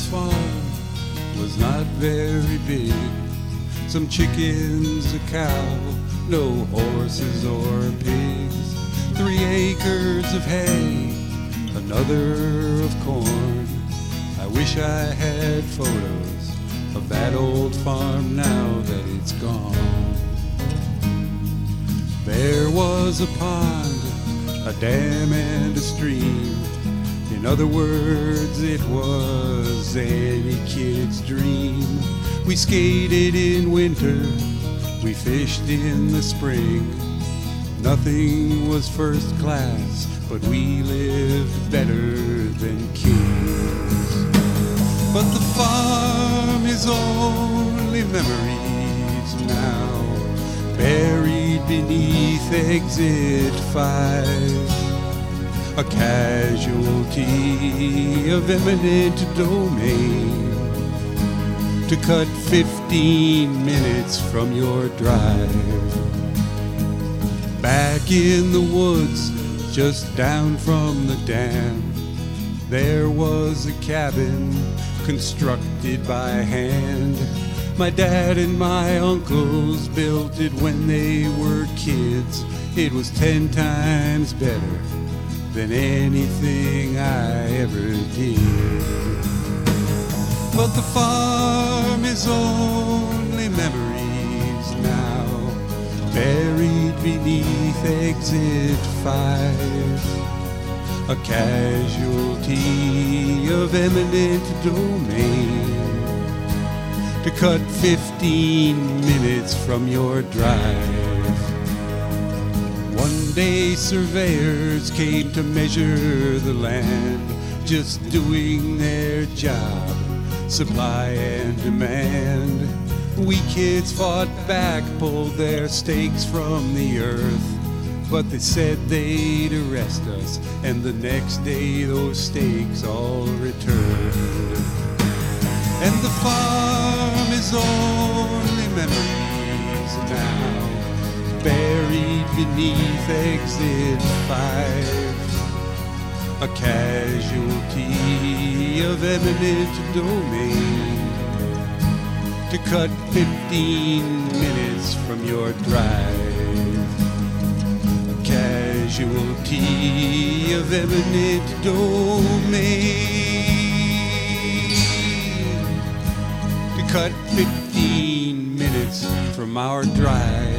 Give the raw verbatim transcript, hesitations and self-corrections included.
farm was not very big. Some chickens, a cow, no horses or pigs. Three acres of hay, another of corn. I wish I had photos of that old farm now that it's gone. There was a pond, a dam and a stream. In other words, it was any kid's dream. We skated in winter, we fished in the spring. Nothing was first class, but we lived better than kings. But the farm is only memories now, buried beneath exit five. A casualty of eminent domain, to cut fifteen minutes from your drive. Back in the woods, just down from the dam, there was a cabin constructed by hand. My dad and my uncles built it when they were kids. It was ten times better than anything I ever did. But the farm is only memories now, buried beneath exit five. A casualty of eminent domain, to cut fifteen minutes from your drive. One day surveyors came to measure the land, just doing their job, supply and demand. We kids fought back, pulled their stakes from the earth, but they said they'd arrest us, and the next day those stakes all returned. And the farm is only memories now, buried beneath exit five. A casualty of eminent domain, to cut fifteen minutes from your drive. A casualty of eminent domain, to cut fifteen minutes from our drive.